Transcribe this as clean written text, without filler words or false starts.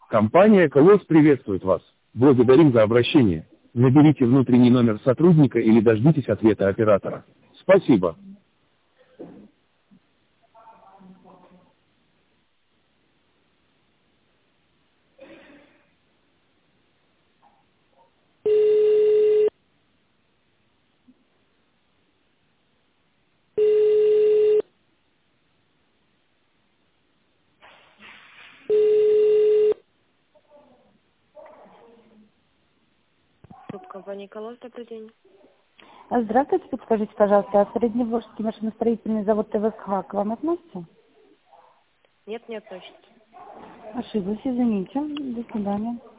Компания «Колосс» приветствует вас. Благодарим за обращение. Наберите внутренний номер сотрудника или дождитесь ответа оператора. Спасибо. Компания «Колосс», добрый день. Здравствуйте, подскажите, пожалуйста, а Средневолжский машиностроительный завод ТВСХ к вам относится? Нет, не относится. Ошиблась, извините. До свидания.